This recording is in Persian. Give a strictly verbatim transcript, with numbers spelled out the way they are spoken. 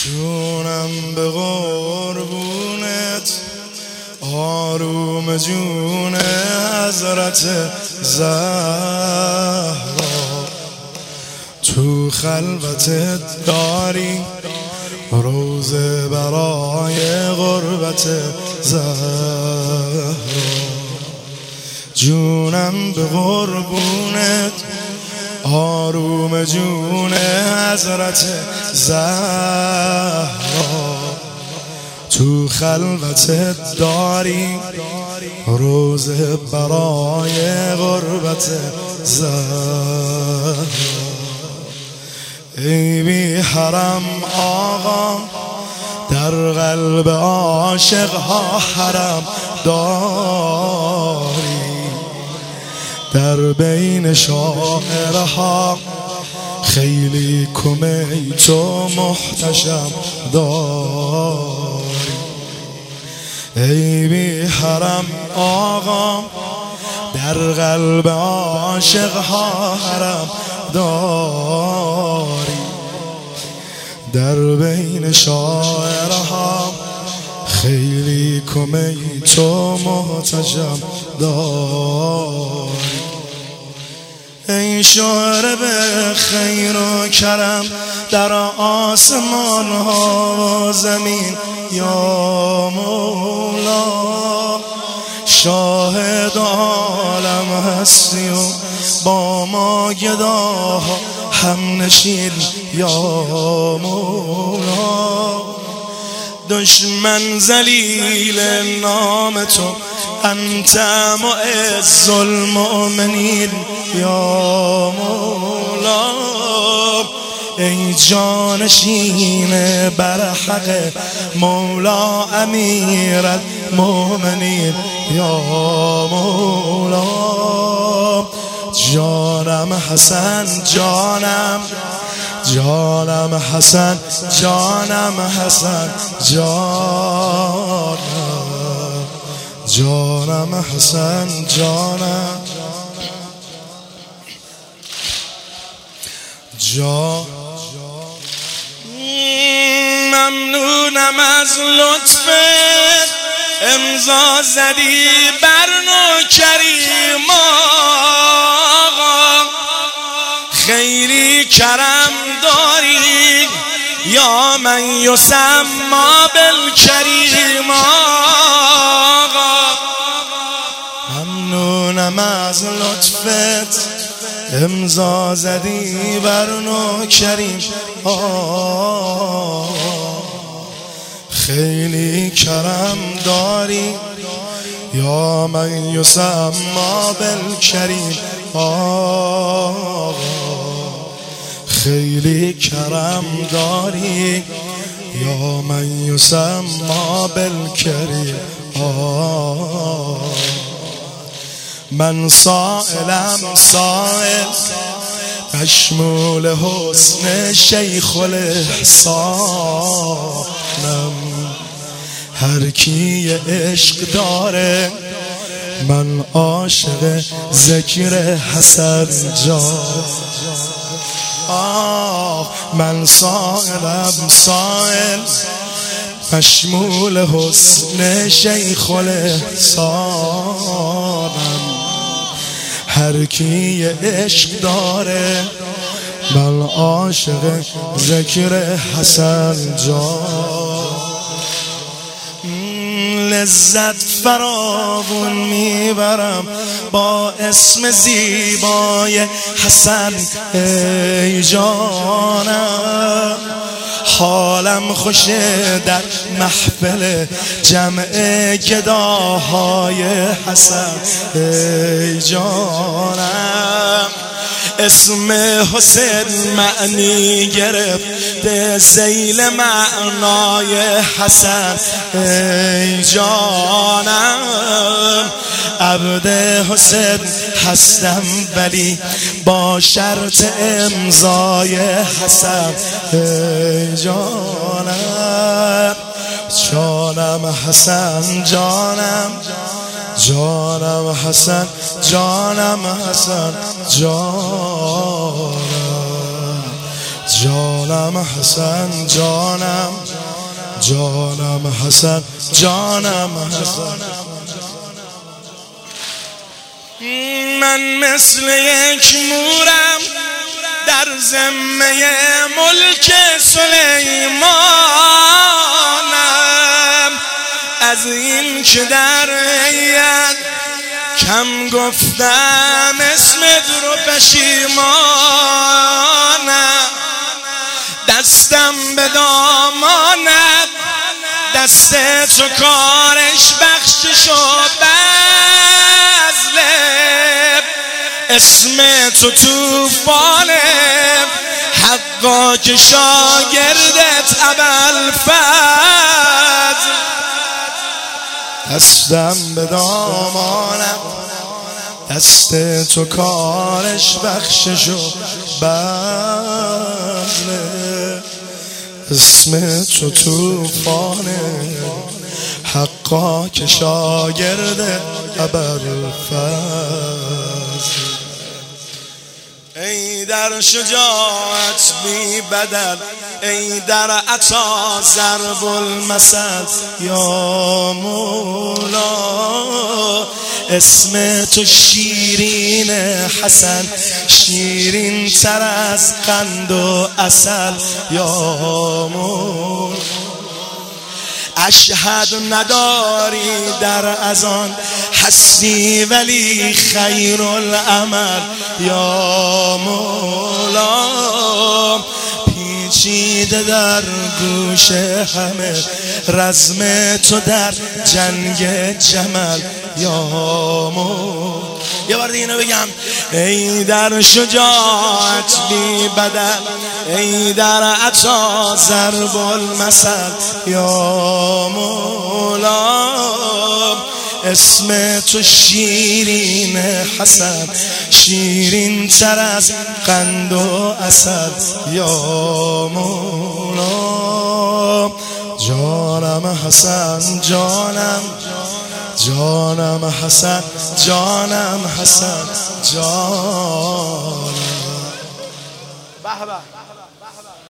جونم به قربونت آروم جون حضرت زهرا، تو خلوتت داری روزه برای غربت زهرا. جونم به قربونت آروم جون حضرت زهرا، تو خلوتت داری روزه برای غربت زهرا. ای بی حرم آقا در قلب عاشقها حرم داری، در بین شاعرها خیلی کمیت و محتشم داری. ای بی حرم آقا در قلب عاشقها حرم داری، در بین شاعرها خیلی کمیت و محتشم داری. ای شاعر به خیر و کرم در آسمان ها و زمین یا مولا، شاهد عالم هستی و با ما گداها هم نشین یا مولا. دشمن ذلیل نام تو انت معز المؤمنین یا مولا. ای جانشین برحق مولا امیر المؤمنین یا مولا. جانم حسن جانم جانم حسن جانم حسن جانم جانم حسن جانم جان. ممنونم از لطفت امضا زدی بر نوکریم آقا، خیلی کرم داری یا من یسمی بالکریم آقا. ممنونم از لطفت امضا زدی بر نوکریم آقا، خیلی کرم داری یا من یسمی بالکریم آقا، خیلی کرم داری یا من یسمی بالکریم آقا. من سائلم سائل مشمول حسن شیخ الاحسانم، هر کی عشق داره من عاشق ذکر حسن جان. آه من سائلم سائل مشمول حسن شیخ الاحسانم، هر کی عشق داره من عاشق ذکر حسن جان. لذت فراوون میبرم با اسم زیبای حسن ای جانم، حالم خوشه در محفل جمع گداهای حسن ای جانم. اسم حسین معنی گرفته ذیل معنای حسن ای جانم. عبد حسین هستم ولی با شرط امضای حسن ای جانم. جانم حسن جانم جانم حسن جانم حسن جانم جانم جانم حسن جانم جانم حسن جانم حسن من مثل یک مورم در ذمه ملک سلیمانم از این که در هیئت کم گفتم اسمت رو پشیمانم دستم به دامانت دست تو کارش بخشش و بذله اسم تو توفانه حقا که شاگردت ابوالفضل دستم به دامانم دست تو کارش بخشش و بذله اسم تو توفانه حقا که شاگرد ابوالفضل ای در شجاعت بی بدل ای در عطا ضرب المثل یا مولا اسم تو شیرین حسن شیرین تر از قند و عسل یا مولا اشهد نداری در اذان هستی ولی خیر العمل یا مولا پیچیده در گوش همه رزم تو در جنگ جمل یا مولا یه بار دیگه اینو بگم ای در شجاعت بی بدل ای در عطا ضرب المثل یا مولا اسم تو شیرین حسن شیرین تر از قند و عسل یا مولا جانم حسن جانم جانم حسن جانم حسن جانم به به